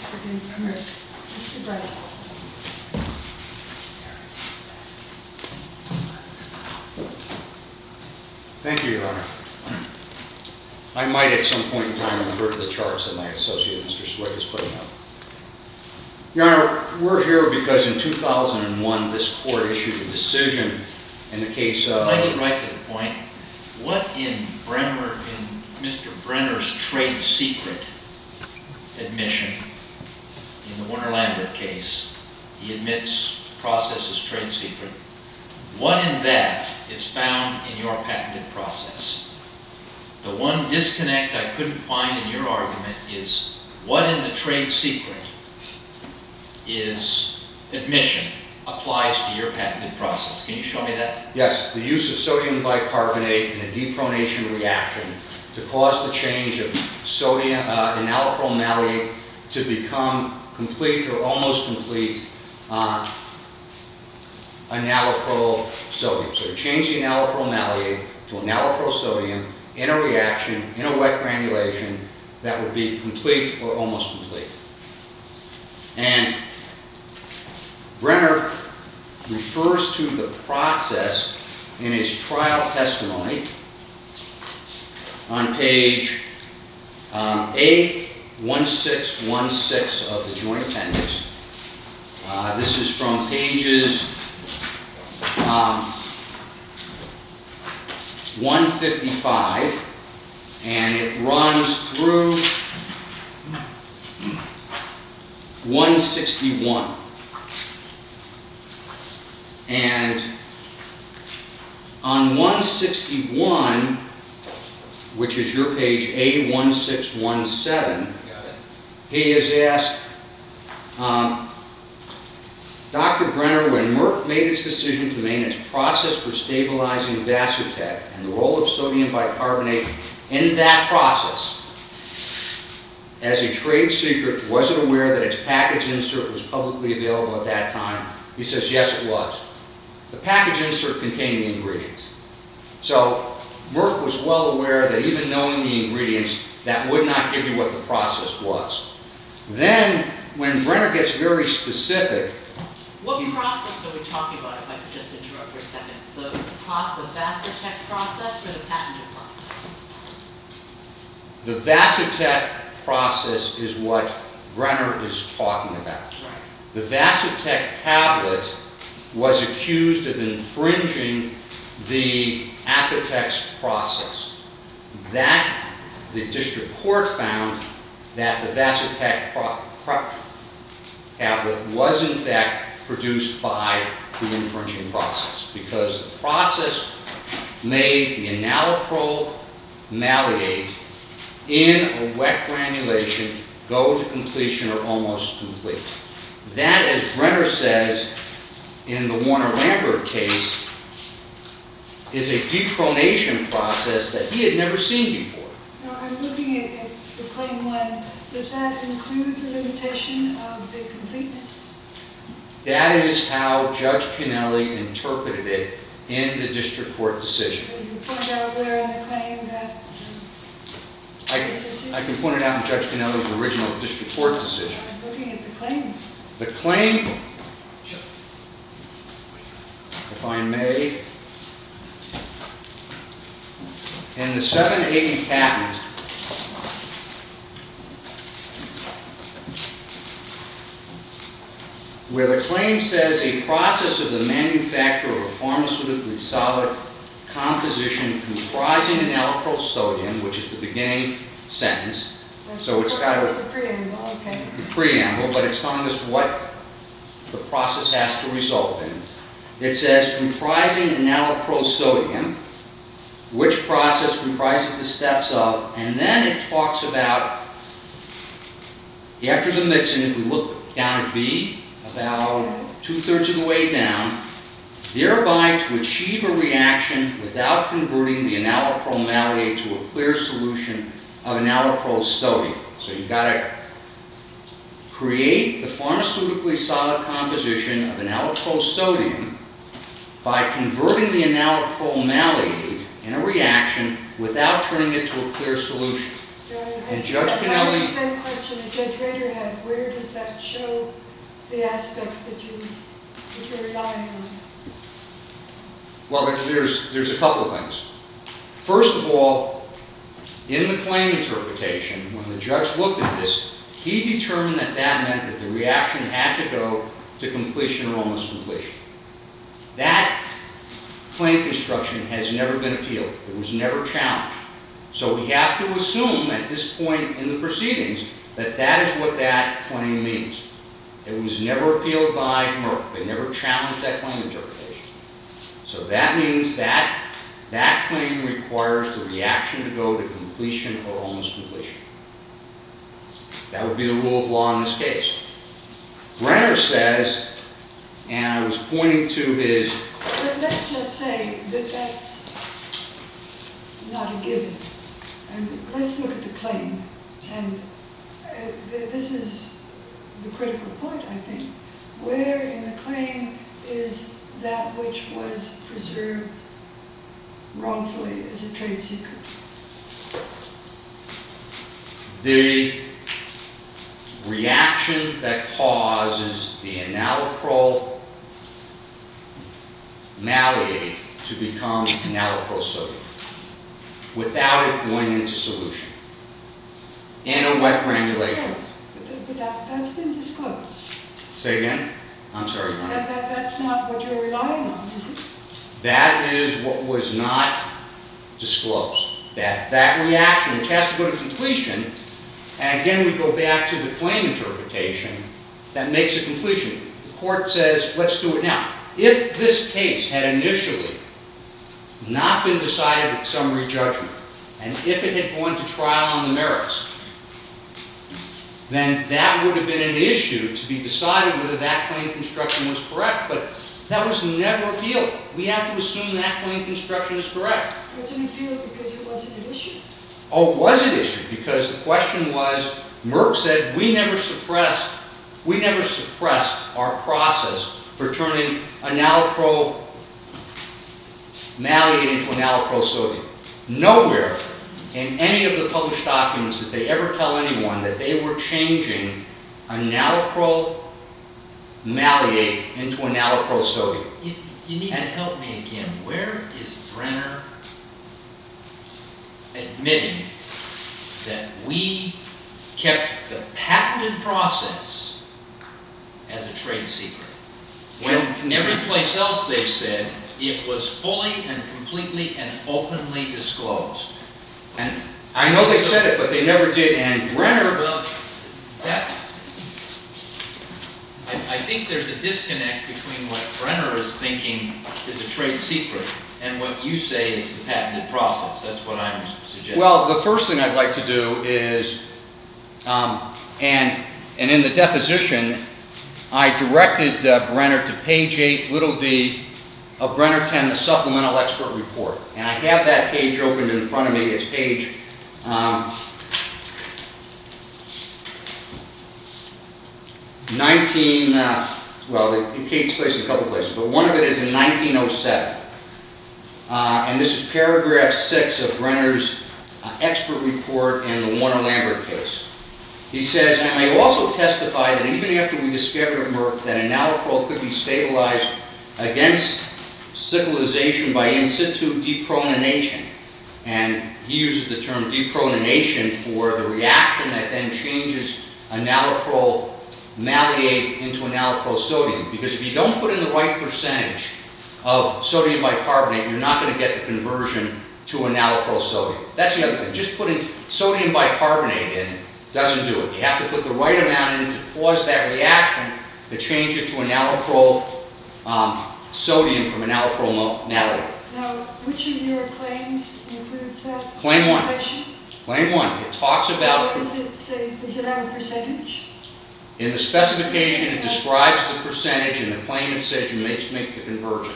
against Merck. Mr. Bryce. Thank you, Your Honor. I might at some point in time refer to the charts that my associate, Mr. Swick, is putting up. Your Honor, we're here because in 2001, this court issued a decision in the case of... Can I get right to the point? What in Mr. Brenner's trade secret admission in the Warner-Lambert case, he admits the process is trade secret. What in that is found in your patented process? The one disconnect I couldn't find in your argument is what in the trade secret is admission applies to your patented process. Can you show me that? Yes, the use of sodium bicarbonate in a depronation reaction to cause the change of sodium enalapril maleate to become complete or almost complete enalapril sodium. So you change the enalapril maleate to enalapril sodium in a reaction, in a wet granulation that would be complete or almost complete. And Brenner refers to the process in his trial testimony on page A1616 of the Joint Appendix. This is from pages 155, and it runs through 161. And on 161, which is your page A1617, he is asked, Dr. Brenner, when Merck made its decision to name its process for stabilizing Vasotec and the role of sodium bicarbonate in that process, as a trade secret, was it aware that its package insert was publicly available at that time? He says, yes, it was. The package insert contained the ingredients. So Merck was well aware that even knowing the ingredients, that would not give you what the process was. Then, when Brenner gets very specific... What process are we talking about, if I could just interrupt for a second? The Vasotec process or the patented process? The Vasotec process is what Brenner is talking about. Right. The Vasotec tablet was accused of infringing the Apotex process. That, the district court found that the Vasotec tablet was in fact produced by the infringing process, because the process made the enalapril maleate in a wet granulation go to completion or almost complete. That, as Brenner says in the Warner-Lambert case, is a depronation process that he had never seen before. Now, I'm looking at the Claim 1. Does that include the limitation of the completeness? That is how Judge Kennelly interpreted it in the district court decision. Can you point out where in the claim that... I can point it out in Judge Kennelly's original district court decision. I'm looking at the claim. The claim, if I may, in the 780 patent, where the claim says a process of the manufacture of a pharmaceutically solid composition comprising enalapril sodium, which is the beginning sentence. So it's got the preamble, okay. The preamble, but it's telling us what the process has to result in. It says comprising enalapril sodium, which process comprises the steps of, and then it talks about, after the mixing, if we look down at B, about 2/3 of the way down, thereby to achieve a reaction without converting the enalapril maleate to a clear solution of enalapril sodium. So you've got to create the pharmaceutically solid composition of enalapril sodium by converting the enalapril maleate in a reaction without turning it to a clear solution. And Judge Kennelly... The same question that Judge Rader had, where does that show the aspect that you're relying on? Well, there's a couple of things. First of all, in the claim interpretation, when the judge looked at this, he determined that that meant that the reaction had to go to completion or almost completion. That claim construction has never been appealed. It was never challenged. So we have to assume at this point in the proceedings that that is what that claim means. It was never appealed by Merck. They never challenged that claim interpretation. So that means that that claim requires the reaction to go to completion or almost completion. That would be the rule of law in this case. Brenner says, and I was pointing to his... But let's just say that that's not a given. And let's look at the claim. And this is the critical point, I think. Where in the claim is that which was preserved wrongfully as a trade secret? The reaction that causes the enalapril malleate to become enalapril sodium without it going into solution in a wet granulation. But that's been disclosed. Say again? I'm sorry, Your Honor. That's not what you're relying on, is it? That is what was not disclosed. That reaction, which has to go to completion, and again we go back to the claim interpretation, that makes a completion. The court says, let's do it now. If this case had initially not been decided at summary judgment, and if it had gone to trial on the merits, then that would have been an issue to be decided whether that claim construction was correct. But that was never appealed. We have to assume that claim construction is correct. It wasn't appealed because it wasn't an issue. Oh, it was an issue because the question was, Merck said we never suppressed our process for turning enalapril malleate into enalapril sodium. Nowhere in any of the published documents did they ever tell anyone that they were changing enalapril malleate into enalapril sodium. You need to help me again. Where is Brenner admitting that we kept the patented process as a trade secret? When every place else they've said it was fully and completely and openly disclosed. And I know they said it, but they never did. And Brenner... Well, I think there's a disconnect between what Brenner is thinking is a trade secret and what you say is the patented process. That's what I'm suggesting. Well, the first thing I'd like to do is, and in the deposition, I directed Brenner to page 8, little d, of Brenner 10, the supplemental expert report. And I have that page opened in front of me. It's page 19, well, it takes place in a couple places, but one of it is in 1907. And this is paragraph 6 of Brenner's expert report in the Warner-Lambert case. He says, I may also testify that even after we discovered at Merck that enalapril could be stabilized against sickleization by in situ deprotonation, and he uses the term deprotonation for the reaction that then changes enalapril malleate into enalapril sodium, because if you don't put in the right percentage of sodium bicarbonate, you're not going to get the conversion to enalapril sodium. That's the other thing. Just putting sodium bicarbonate in doesn't do it. You have to put the right amount in to cause that reaction to change it to enalapril sodium from enalapril malleate. Now, which of your claims includes that? Claim 1. Claim 1. It talks about... What does it say? Does it have a percentage? In the specification, it describes the percentage. In the claim, it says you make the conversion.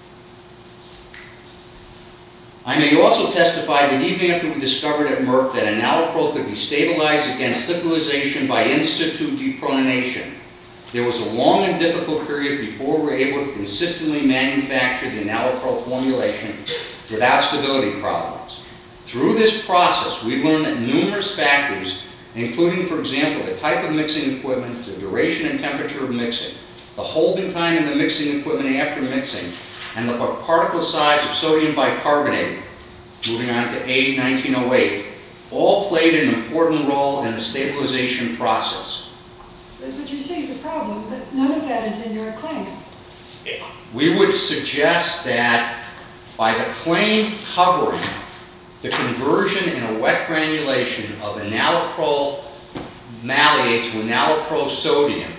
I may also testify that even after we discovered at Merck that enalapril could be stabilized against sickleization by in situ deprotonation, there was a long and difficult period before we were able to consistently manufacture the enalapril formulation without stability problems. Through this process, we learned that numerous factors, including, for example, the type of mixing equipment, the duration and temperature of mixing, the holding time in the mixing equipment after mixing, and the particle size of sodium bicarbonate, moving on to A1908, all played an important role in the stabilization process. But you see the problem, that none of that is in your claim. We would suggest that by the claim covering the conversion in a wet granulation of enalapril maleate to enalapril sodium,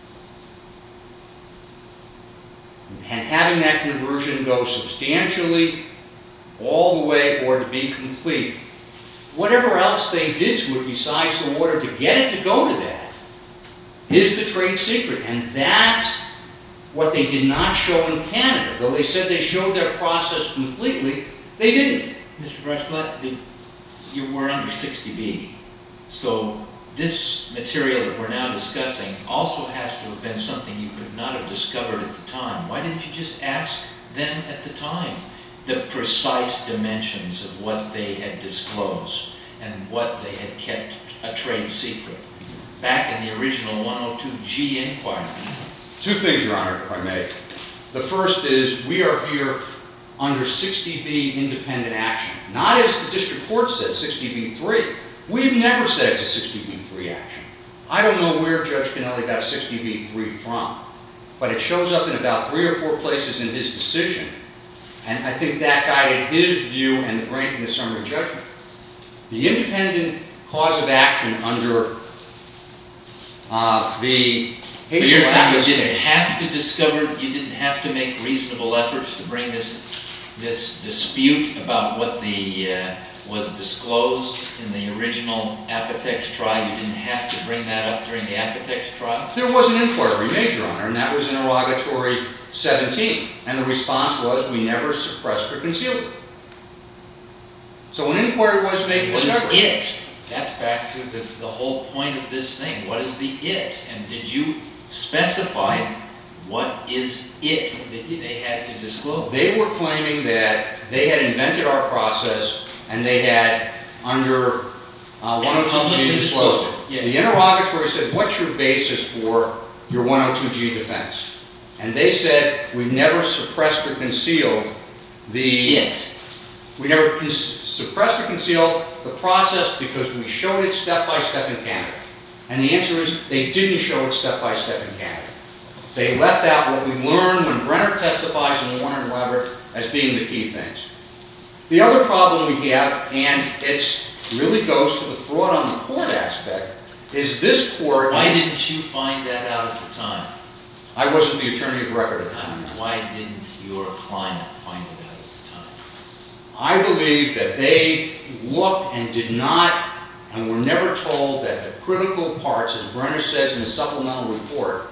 and having that conversion go substantially all the way or to be complete, whatever else they did to it besides the water to get it to go to that is the trade secret. And that's what they did not show in Canada. Though they said they showed their process completely, they didn't. Mr. Breitsblatt, we're under 60B. So this material that we're now discussing also has to have been something you could not have discovered at the time. Why didn't you just ask them at the time the precise dimensions of what they had disclosed and what they had kept a trade secret back in the original 102G inquiry? Two things, Your Honor, if I may. The first is we are here under 60B independent action. Not as the district court says, 60B3. We've never said it's a 60B3 action. I don't know where Judge Kennelly got 60B3 from, but it shows up in about 3 or 4 places in his decision, and I think that guided his view and the granting of summary judgment. The independent cause of action under the So you're saying you Hazel-Atlas didn't case. have to discover, you didn't have to make reasonable efforts to bring this dispute about what was disclosed in the original Apotex trial, you didn't have to bring that up during the Apotex trial? There was an inquiry made, Your Honor, and that was interrogatory 17. And the response was, we never suppressed or concealed it. So an inquiry was made. What is it? That's back to the whole point of this thing. What is the it? And did you specify what is it that they had to disclose? They were claiming that they had invented our process and they had, under 102G, disclosed it. Yes. The interrogatory said, what's your basis for your 102G defense? And they said, we never suppressed or concealed the... It. We never suppressed or concealed the process because we showed it step by step in Canada. And the answer is, they didn't show it step by step in Canada. They left out what we learned when Brenner testifies in Warner and Leverett as being the key things. The other problem we have, and it really goes to the fraud on the court aspect, is this court... Why didn't you find that out at the time? I wasn't the attorney of record at the time. Why didn't your client find it out at the time? I believe that they looked and did not, and were never told that the critical parts, as Brenner says in the supplemental report,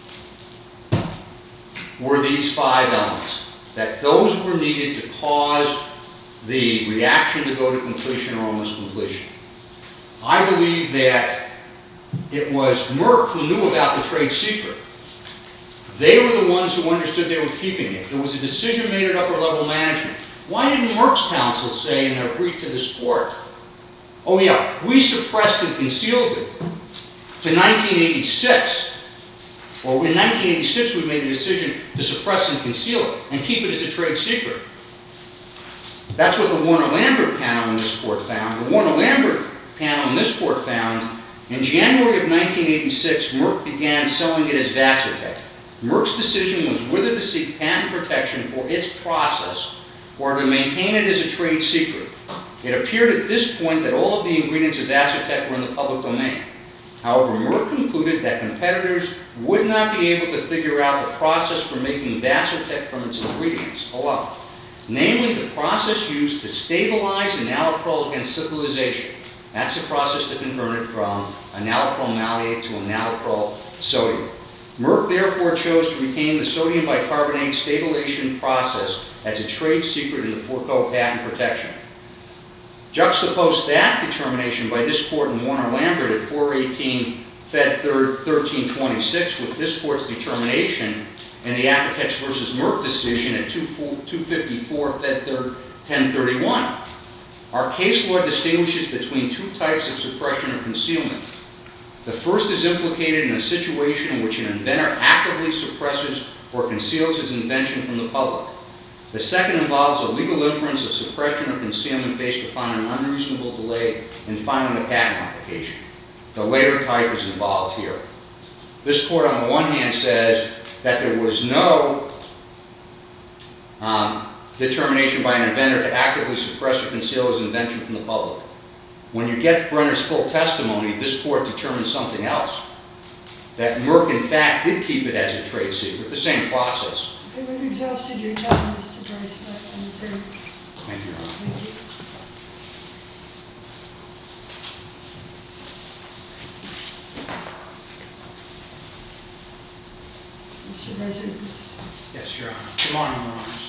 were these 5 elements. That those were needed to cause the reaction to go to completion or almost completion. I believe that it was Merck who knew about the trade secret. They were the ones who understood they were keeping it. It was a decision made at upper level management. Why didn't Merck's counsel say in their brief to this court, oh yeah, we suppressed and concealed it to 1986. Or in 1986 we made a decision to suppress and conceal it and keep it as a trade secret. That's what the Warner-Lambert panel in this court found. The Warner-Lambert panel in this court found in January of 1986, Merck began selling it as Vasotec. Merck's decision was whether to seek patent protection for its process or to maintain it as a trade secret. It appeared at this point that all of the ingredients of Vasotec were in the public domain. However, Merck concluded that competitors would not be able to figure out the process for making Vasotec from its ingredients alone. Namely, the process used to stabilize enalapril against cyclization. That's the process that converted from enalapril maleate to enalapril sodium. Merck therefore chose to retain the sodium bicarbonate stabilization process as a trade secret in the Forco patent protection. Juxtapose that determination by this court in Warner-Lambert at 418 Fed 3rd 1326 with this court's determination in the Apotex versus Merck decision at 254 Fed 3rd 1031. Our case law distinguishes between two types of suppression or concealment. The first is implicated in a situation in which an inventor actively suppresses or conceals his invention from the public. The second involves a legal inference of suppression or concealment based upon an unreasonable delay in filing a patent application. The later type is involved here. This court, on the one hand, says that there was no determination by an inventor to actively suppress or conceal his invention from the public. When you get Brenner's full testimony, this court determines something else. That Merck, in fact, did keep it as a trade secret, the same process. Okay, we've exhausted your time, Mr. Bryce, I'm afraid. Thank you, Your Honor. Thank you. Mr. Razoukas. Yes, Your Honor. Good morning, Your Honor.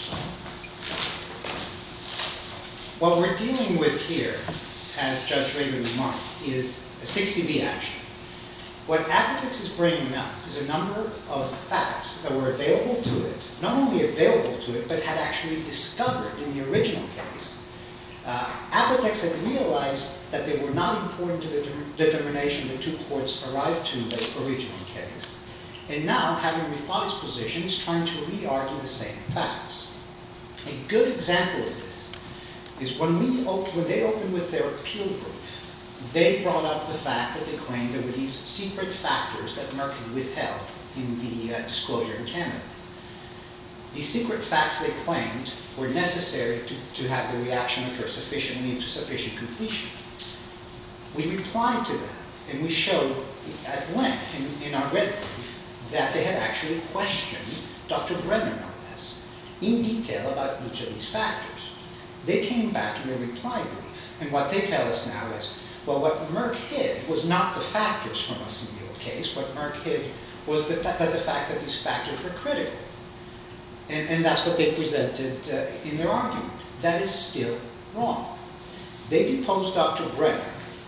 What we're dealing with here, as Judge Rader remarked, is a 60B action. What Apotex is bringing up is a number of facts that were available to it, not only available to it, but had actually discovered in the original case. Apotex had realized that they were not important to the determination the two courts arrived to in the original case. And now, having refought its position, is trying to re-argue the same facts. A good example of this is when they opened with their appeal brief, they brought up the fact that they claimed there were these secret factors that Merck had withheld in the disclosure in Canada. These secret facts, they claimed, were necessary to have the reaction occur sufficiently and to sufficient completion. We replied to that, and we showed at length in our red brief that they had actually questioned Dr. Brenner, no less, in detail about each of these factors. They came back in their reply brief, and what they tell us now is, well, what Merck hid was not the factors from us in the old case. What Merck hid was the fact that these factors were critical. And that's what they presented in their argument. That is still wrong. They deposed Dr. Brenner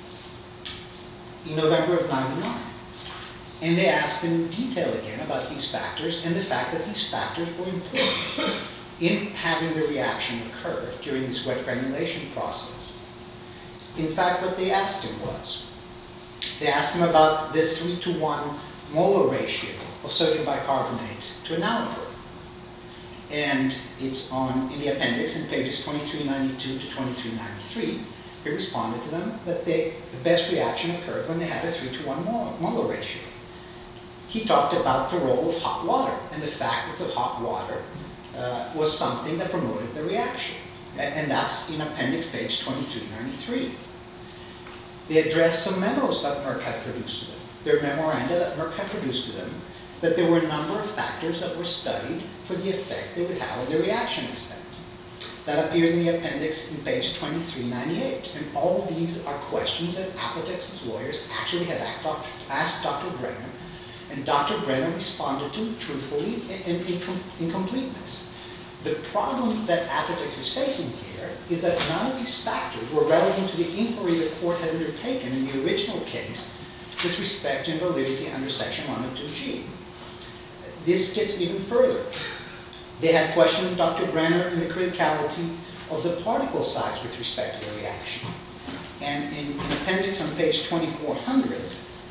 in November of '99. And they asked him in detail again about these factors and the fact that these factors were important in having the reaction occur during this wet granulation process. In fact, what they asked him was, they asked him about the 3-to-1 molar ratio of sodium bicarbonate to enalapril. And it's in the appendix in pages 2392 to 2393. He responded to them that the best reaction occurred when they had a 3-to-1 molar ratio. He talked about the role of hot water and the fact that the hot water was something that promoted the reaction. And that's in appendix page 2393. They addressed some memos that Merck had produced to them. Their memoranda that Merck had produced to them, that there were a number of factors that were studied for the effect they would have on the reaction extent. That appears in the appendix in page 2398. And all of these are questions that Apotex's lawyers actually had asked Dr. Brenner, and Dr. Brenner responded to truthfully and in completeness. The problem that Apotex is facing here is that none of these factors were relevant to the inquiry the court had undertaken in the original case with respect to invalidity under section 102G. This gets even further. They had questioned Dr. Brenner in the criticality of the particle size with respect to the reaction. And in appendix on page 2400,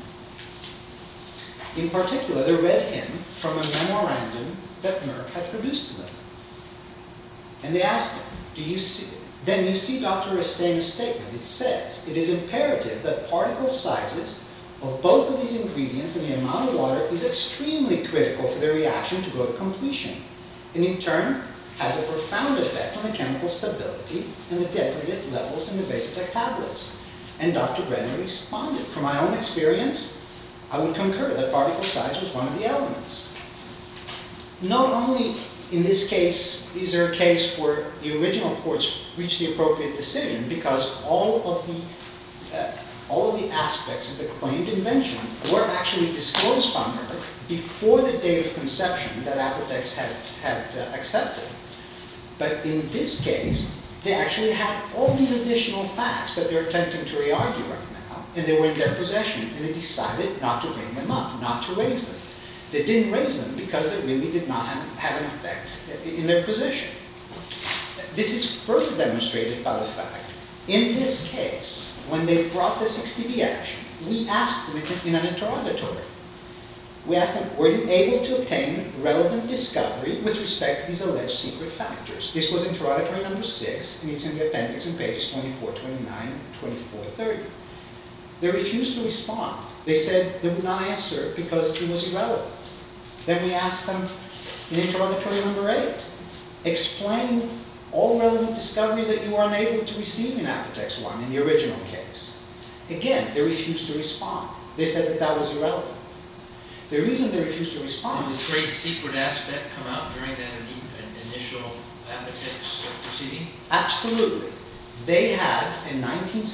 in particular, they read him from a memorandum that Merck had produced to them. And they asked him, then you see Dr. Estaina's statement. It says, it is imperative that particle sizes of both of these ingredients and the amount of water is extremely critical for their reaction to go to completion, and in turn has a profound effect on the chemical stability and the degradant levels in the Vasotec tablets. And Dr. Brenner responded, from my own experience, I would concur that particle size was one of the elements. Not only in this case is there a case where the original courts reached the appropriate decision because all of the aspects of the claimed invention were actually disclosed by Merck before the date of conception that Apotex had accepted. But in this case, they actually had all these additional facts that they're attempting to re-argue right now, and they were in their possession, and they decided not to bring them up, not to raise them. They didn't raise them because it really did not have an effect in their position. This is further demonstrated by the fact, In this case, when they brought the 60B action, we asked them in an interrogatory. We asked them, were you able to obtain relevant discovery with respect to these alleged secret factors? This was interrogatory number 6, and it's in the appendix in pages 24, 29, and 24, 30. They refused to respond. They said they would not answer because it was irrelevant. Then we asked them in interrogatory number 8, explain all relevant discovery that you were unable to receive in Apotex 1 in the original case. Again, they refused to respond. They said that that was irrelevant. The reason they refused to respond Did is... the trade secret aspect come out during that initial Apotex proceeding? Absolutely. They had in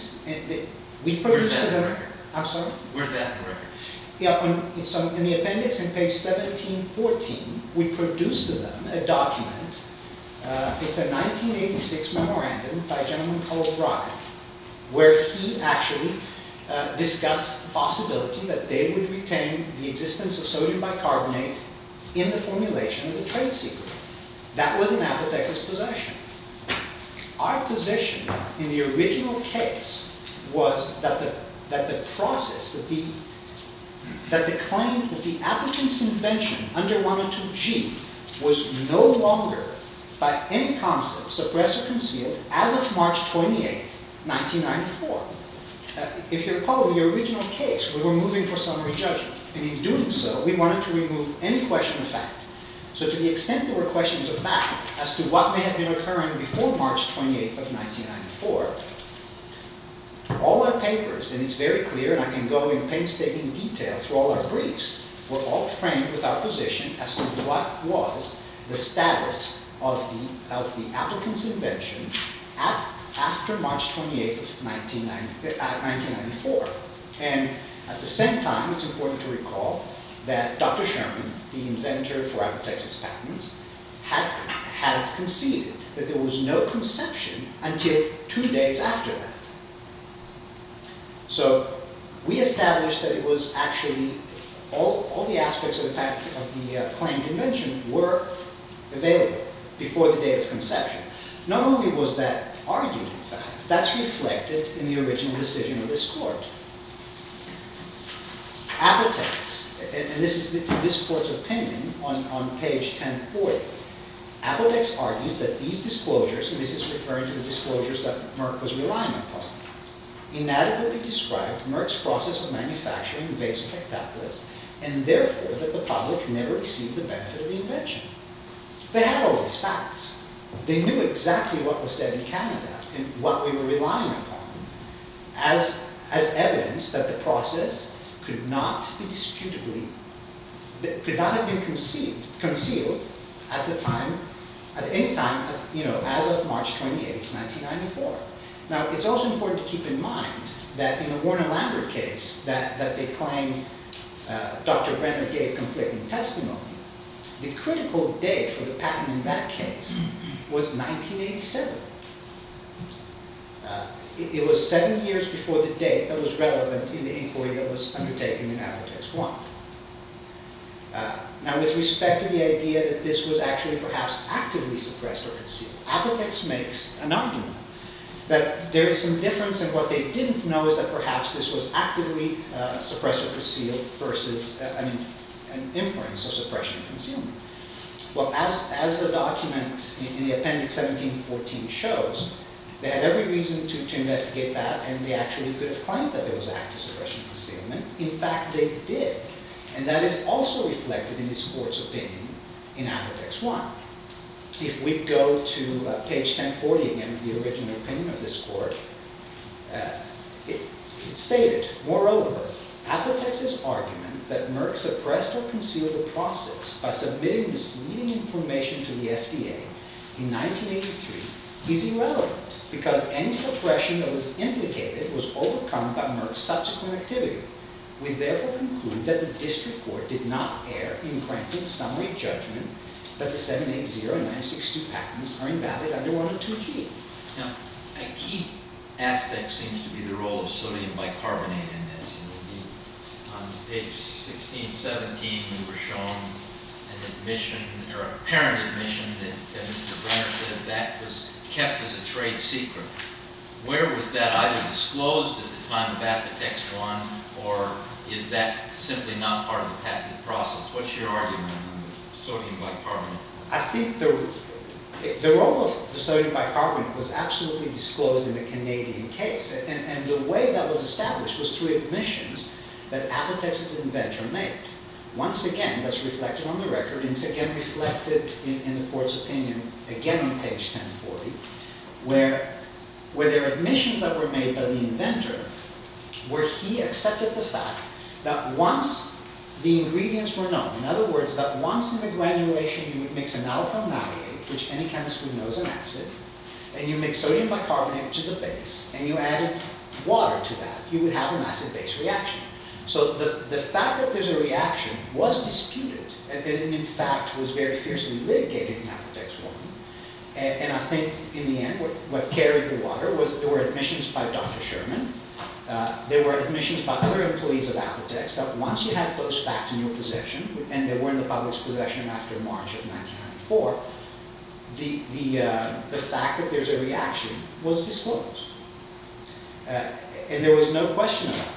we produced Where's that to in the them... record? I'm sorry? Where's that in the record? Yeah, it's in the appendix in page 1714, we produced to them a document. It's a 1986 memorandum by a gentleman called Ryan, where he actually discussed the possibility that they would retain the existence of sodium bicarbonate in the formulation as a trade secret. That was in Apotex's possession. Our position in the original case was that the process, that the claim that the applicant's invention under 102G was no longer by any concept suppressed or concealed as of March 28, 1994. If you recall, in the original case, we were moving for summary judgment. And in doing so, we wanted to remove any question of fact. So to the extent there were questions of fact as to what may have been occurring before March 28th of 1994, all our papers, and it's very clear, and I can go in painstaking detail through all our briefs, were all framed with our position as to what was the status of the applicant's invention after March 28th of 1994. And at the same time, it's important to recall that Dr. Sherman, the inventor for Apotex's patents, had conceded that there was no conception until 2 days after that. So we established that it was actually all the aspects of the patent of the claimed invention were available before the date of conception. Not only was that argued, in fact, that's reflected in the original decision of this court. Apotex, and this is this court's opinion on page 1040. Apotex argues that these disclosures, and this is referring to the disclosures that Merck was relying upon, inadequately described Merck's process of manufacturing Vasotec tablets, and therefore that the public never received the benefit of the invention. They had all these facts. They knew exactly what was said in Canada and what we were relying upon as evidence that the process could not have been concealed at any time, as of March 28, 1994. Now, it's also important to keep in mind that in the Warner-Lambert case that they claim Dr. Brenner gave conflicting testimony, the critical date for the patent in that case was 1987. It was 7 years before the date that was relevant in the inquiry that was undertaken in Apotex 1. Now, with respect to the idea that this was actually perhaps actively suppressed or concealed, Apotex makes an argument that there is some difference in what they didn't know is that perhaps this was actively suppressed or concealed versus an inference of suppression and concealment. Well, as the document in the appendix 1714 shows, they had every reason to investigate that, and they actually could have claimed that there was active suppression and concealment. In fact, they did. And that is also reflected in this court's opinion in Apotex 1. If we go to page 1040 again of the original opinion of this court, it stated, moreover, Apotex's argument that Merck suppressed or concealed the process by submitting misleading information to the FDA in 1983 is irrelevant because any suppression that was implicated was overcome by Merck's subsequent activity. We therefore conclude that the district court did not err in granting summary judgment that the 780 and 962 patents are invalid under 102G. Now, a key aspect seems to be the role of sodium bicarbonate in this. On page 16, 17, we were shown an admission, or apparent admission, that Mr. Brenner says that was kept as a trade secret. where was that either disclosed at the time of Apotex 1, or is that simply not part of the patent process? What's your argument on the sodium bicarbonate? I think the role of the sodium bicarbonate was absolutely disclosed in the Canadian case. And the way that was established was through admissions that Apotex's inventor made. Once again, that's reflected on the record, and it's again reflected in the court's opinion, again on page 1040, where there are admissions that were made by the inventor, where he accepted the fact that once the ingredients were known, in other words, that once in the granulation you would mix an alkyl malleate, which any chemist would know is an acid, and you mix sodium bicarbonate, which is a base, and you added water to that, you would have an acid-base reaction. So the fact that there's a reaction was disputed, and in fact was very fiercely litigated in Apotex 1. And I think in the end, what carried the water was there were admissions by Dr. Sherman, there were admissions by other employees of Apotex that once you had those facts in your possession, and they were in the public's possession after March of 1994, the fact that there's a reaction was disclosed. And there was no question about that.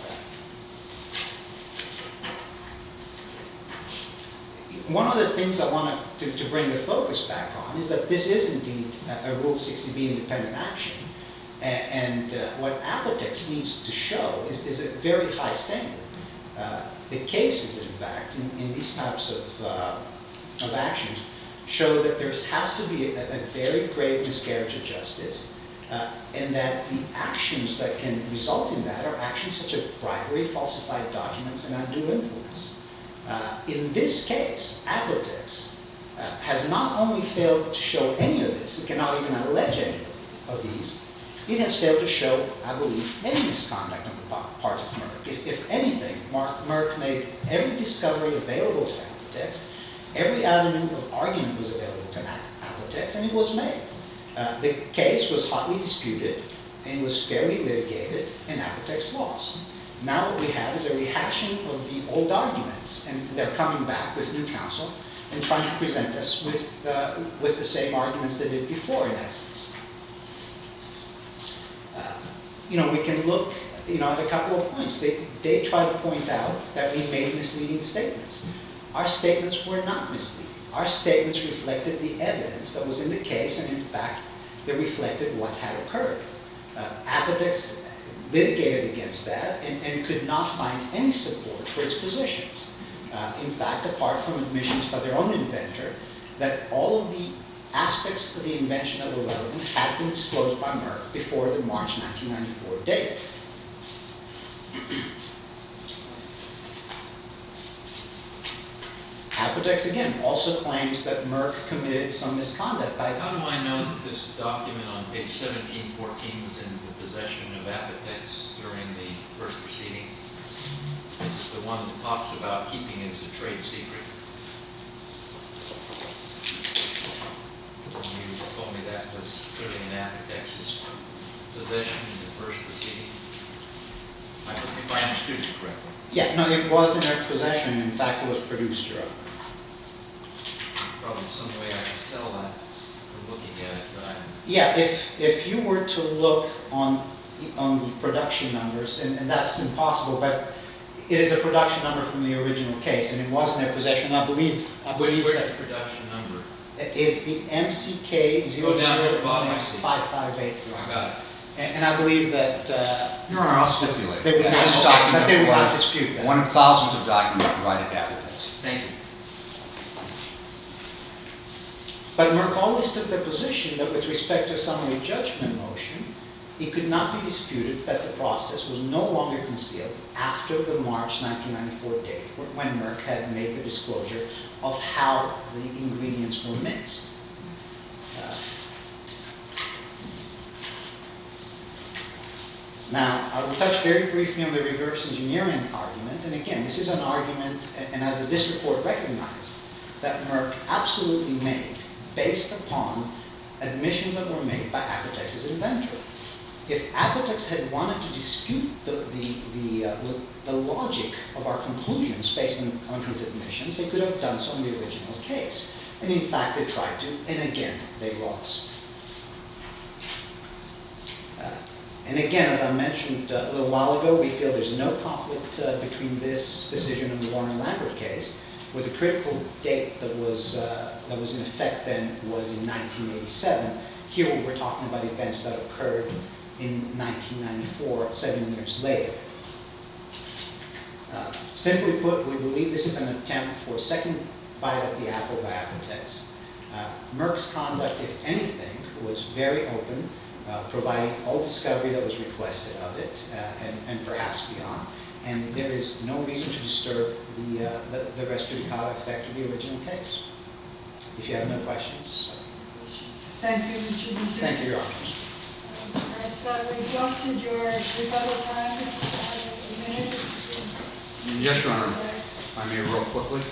One of the things I wanted to bring the focus back on is that this is indeed a Rule 60B independent action. And what Apotex needs to show is a very high standard. The cases, in fact, in these types of actions show that there has to be a very grave miscarriage of justice, and that the actions that can result in that are actions such as bribery, falsified documents, and undue influence. In this case, Apotex has not only failed to show any of this, it cannot even allege any of these, it has failed to show, I believe, any misconduct on the part of Merck. If anything, Merck made every discovery available to Apotex, every avenue of argument was available to Apotex, and it was made. The case was hotly disputed, and it was fairly litigated, and Apotex lost. Now what we have is a rehashing of the old arguments, and they're coming back with new counsel and trying to present us with the same arguments they did before, in essence. We can look, at a couple of points. They try to point out that we made misleading statements. Our statements were not misleading. Our statements reflected the evidence that was in the case, and in fact, they reflected what had occurred. Apotex litigated against that and could not find any support for its positions. In fact, apart from admissions by their own inventor, that all of the aspects of the invention that were relevant had been disclosed by Merck before the March 1994 date. Apotex, again, also claims that Merck committed some misconduct by... How do I know that this document on page 1714 was in the possession of Apotex during the first proceeding? This is the one that talks about keeping it as a trade secret. You told me that was clearly in Apotex's possession in the first proceeding. If I understood you correctly. Yeah, no, it was in their possession. In fact, it was produced, Your Honor. Probably some way I can tell that from looking at it, but Yeah, if you were to look on the production numbers, and that's impossible, but it is a production number from the original case, and it was in their possession. I believe where's that the production number? is the MCK 00558. I got it. And I believe that Your Honor, I'll stipulate. they would that not, this that document they would not was dispute that. one of thousands of documents provided to Apotex. Thank you. But Merck always took the position that with respect to a summary judgment motion, it could not be disputed that the process was no longer concealed after the March 1994 date, when Merck had made the disclosure of how the ingredients were mixed. Now, I will touch very briefly on the reverse engineering argument. And again, this is an argument, and as the district court recognized, that Merck absolutely made based upon admissions that were made by Apotex's inventor. If Apotex had wanted to dispute the logic of our conclusions based on his admissions, they could have done so in the original case. And in fact, they tried to, and again, they lost. And again, as I mentioned a little while ago, we feel there's no conflict between this decision and the Warner-Lambert case, where the critical date that was in effect then was in 1987. Here we're talking about events that occurred in 1994, 7 years later. Simply put, we believe this is an attempt for a second bite at the apple by Apotex. Merck's conduct, if anything, was very open, providing all discovery that was requested of it, and perhaps beyond. And there is no reason to disturb the res judicata effect of the original case. If you have no questions. Thank you, Mr. Bouzoukas. Thank you, Your Honor. Mr. Prescott, we exhausted your rebuttal time. A minute. Yes, Your Honor. If I may, real quickly.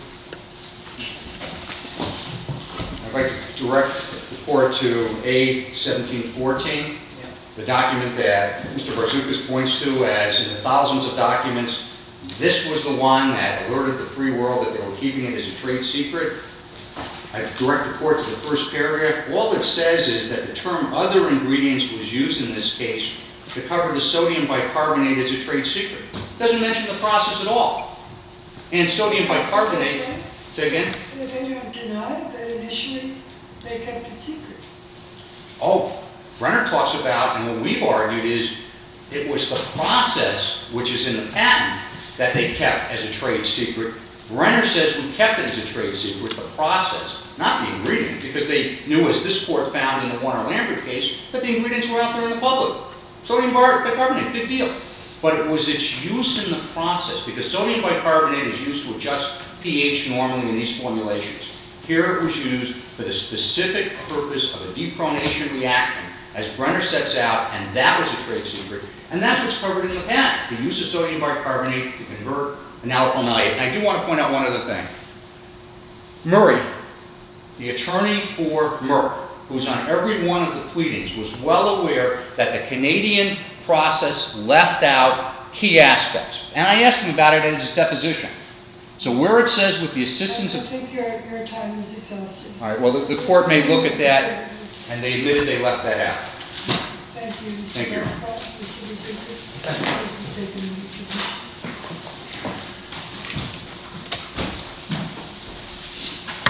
I'd like to direct the court to A1714, the document that Mr. Bouzoukas points to as in the thousands of documents. This was the one that alerted the free world that they were keeping it as a trade secret. I direct the court to the first paragraph. All it says is that the term other ingredients was used in this case to cover the sodium bicarbonate as a trade secret. It doesn't mention the process at all. And sodium bicarbonate, say again? They don't deny that initially they kept it secret. Oh, Brenner talks about, and what we've argued is, it was the process, which is in the patent, that they kept as a trade secret. Brenner says we kept it as a trade secret, the process, not the ingredient, because they knew, as this court found in the Warner-Lambert case, that the ingredients were out there in the public. Sodium bicarbonate, big deal. But it was its use in the process, because sodium bicarbonate is used to adjust pH normally in these formulations. Here it was used for the specific purpose of a depronation reaction, as Brenner sets out, and that was a trade secret. And that's what's covered in the patent, the use of sodium bicarbonate to convert an alkylamide. And I do want to point out one other thing. Murray, the attorney for Merck, who's on every one of the pleadings, was well aware that the Canadian process left out key aspects. And I asked him about it at his deposition. So where it says with the assistance of... I think your time is exhausted. All right, well, the court may look at that, and they admitted they left that out. Thank you, Mr. Thank you. Prescott, Mr. Bouzoukas. This is taken into submission.